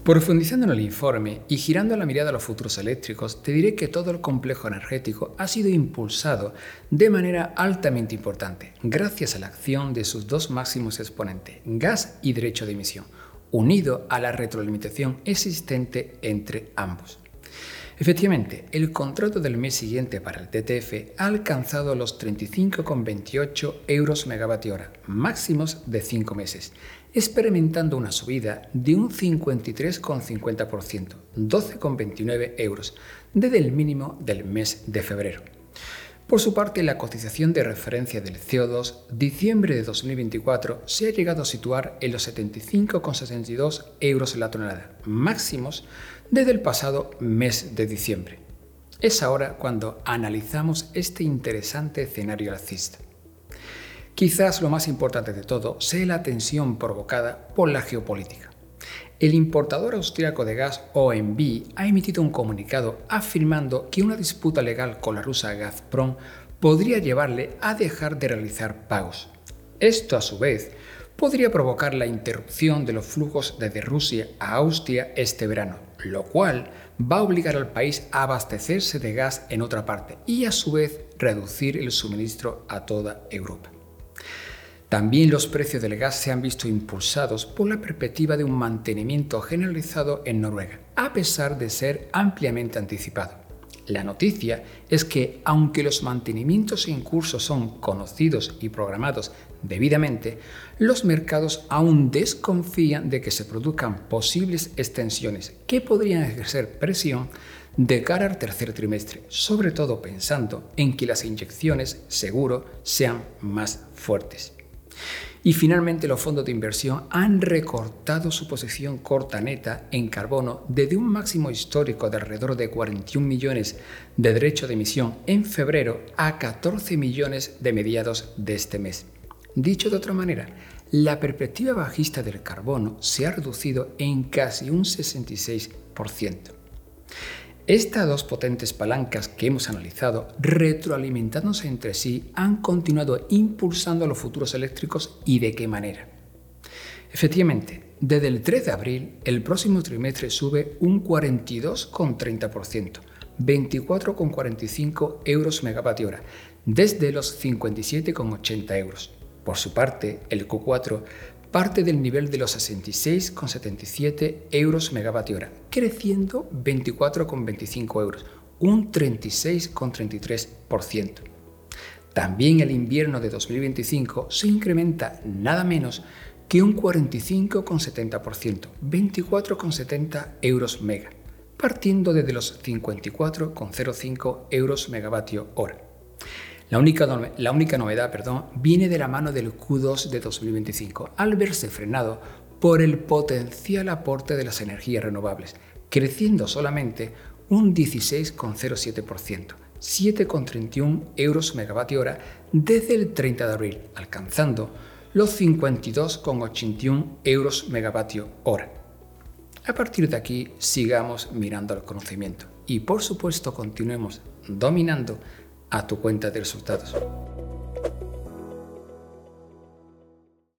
Profundizando en el informe y girando la mirada a los futuros eléctricos, te diré que todo el complejo energético ha sido impulsado de manera altamente importante, gracias a la acción de sus dos máximos exponentes, gas y derecho de emisión, unido a la retroalimentación existente entre ambos. Efectivamente, el contrato del mes siguiente para el TTF ha alcanzado los 35,28 euros megavatio-hora, máximos de 5 meses, experimentando una subida de un 53,50%, 12,29 euros, desde el mínimo del mes de febrero. Por su parte, la cotización de referencia del CO2 diciembre de 2024 se ha llegado a situar en los 75,62 euros la tonelada, máximos desde el pasado mes de diciembre. Es ahora cuando analizamos este interesante escenario alcista. Quizás lo más importante de todo sea la tensión provocada por la geopolítica. El importador austríaco de gas OMV ha emitido un comunicado afirmando que una disputa legal con la rusa Gazprom podría llevarle a dejar de realizar pagos. Esto, a su vez, podría provocar la interrupción de los flujos desde Rusia a Austria este verano, lo cual va a obligar al país a abastecerse de gas en otra parte y, a su vez, reducir el suministro a toda Europa. También los precios del gas se han visto impulsados por la perspectiva de un mantenimiento generalizado en Noruega, a pesar de ser ampliamente anticipado. La noticia es que, aunque los mantenimientos en curso son conocidos y programados debidamente, los mercados aún desconfían de que se produzcan posibles extensiones que podrían ejercer presión de cara al tercer trimestre, sobre todo pensando en que las inyecciones seguro sean más fuertes. Y finalmente, los fondos de inversión han recortado su posición corta neta en carbono desde un máximo histórico de alrededor de 41 millones de derecho de emisión en febrero a 14 millones de mediados de este mes. Dicho de otra manera, la perspectiva bajista del carbono se ha reducido en casi un 66%. Estas dos potentes palancas que hemos analizado, retroalimentándose entre sí, han continuado impulsando a los futuros eléctricos. ¿Y de qué manera? Efectivamente, desde el 3 de abril, el próximo trimestre sube un 42,30%, 24,45 euros megavatio hora, desde los 57,80 euros. Por su parte, el Q4 parte del nivel de los 66,77 euros megavatio hora, creciendo 24,25 euros, un 36,33%. También el invierno de 2025 se incrementa nada menos que un 45,70%, 24,70 euros mega, partiendo desde los 54,05 euros megavatio hora. La única novedad viene de la mano del Q2 de 2025, al verse frenado por el potencial aporte de las energías renovables, creciendo solamente un 16,07%, 7,31 euros megavatio hora desde el 30 de abril, alcanzando los 52,81 euros megavatio hora. A partir de aquí, sigamos mirando al conocimiento y, por supuesto, continuemos dominando a tu cuenta de resultados.